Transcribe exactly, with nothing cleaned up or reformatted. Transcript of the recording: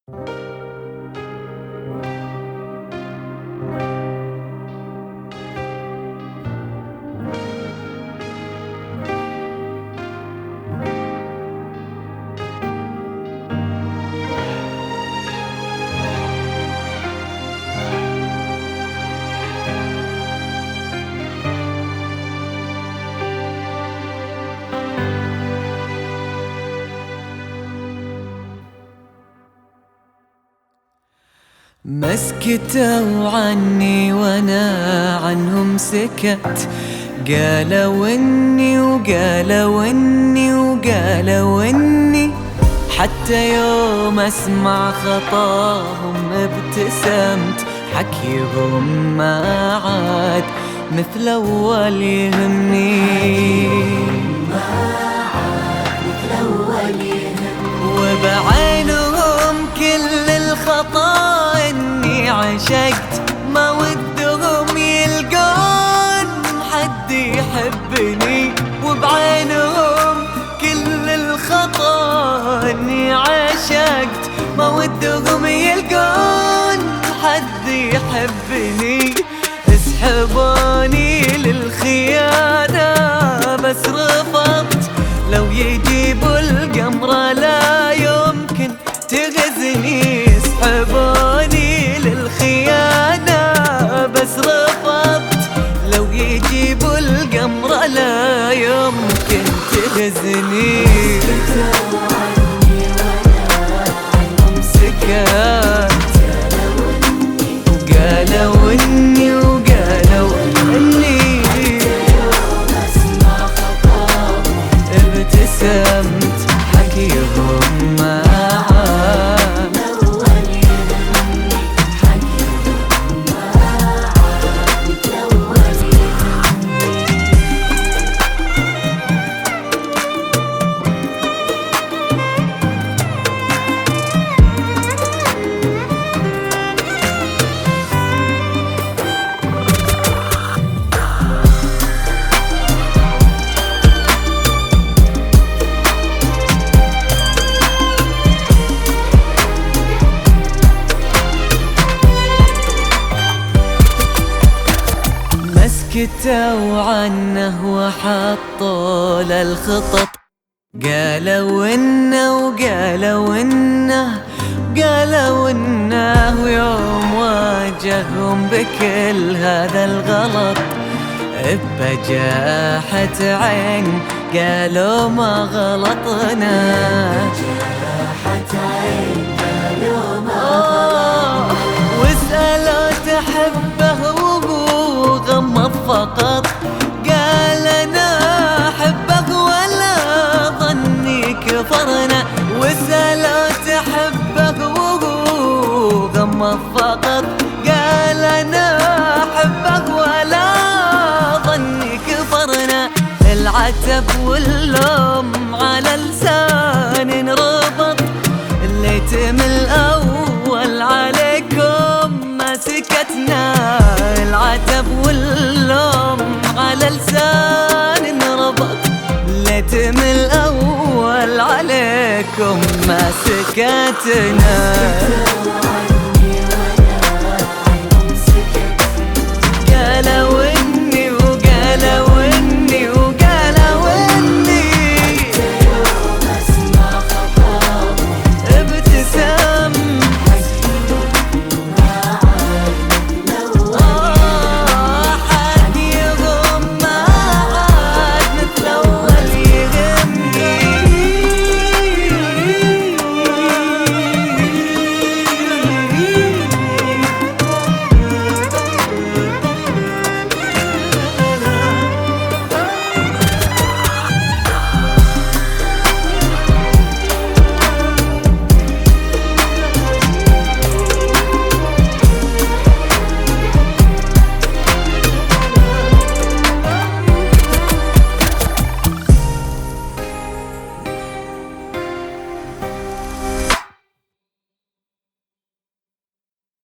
مسكتوا عني وانا عنهم سكت، قالوا اني وقالوا اني وقالوا اني، حتى يوم اسمع خطاهم ابتسمت، حكيهم ما عاد مثل اول يهمني، ما عاد مثل اول يهمني، وبعينهم كل الخطا اني عشقت، ما ودهم يلقون حد يحبني، وبعينهم كل الخطا اني عشقت، ما ودهم يلقون حد يحبني، اسحبوني للخيانة بس رفضت، لو يجيبوا القمر لا يمكن تغزني، اسحبوني للخيانة بس رفضت، لو يجيبوا القمر لا يمكن تغزني، سكت وقالوا اني وقالوا اني، ابتسمت حكيهم ما عاد، سكتوا عنه وحطوا للخطط، قالوا انه وقالوا انه قالوا انه، ويوم واجههم بكل هذا الغلط بجاحة عين قالوا ما غلطنا، بجاحة عين قالوا ما غلطنا، واسألوا تحبه وهو غمض فقط، قال انا احبك ولا ظني كفرنا، واسألوا تحبك وهو غمض فقط، قال انا احبك ولا ظني كفرنا، العتب واللوم على لسان انربط، الليتم الاول عليكم ما سكتنا، العتب واللوم على لسان انربط، الليتم الاول عليكم ما سكتنا.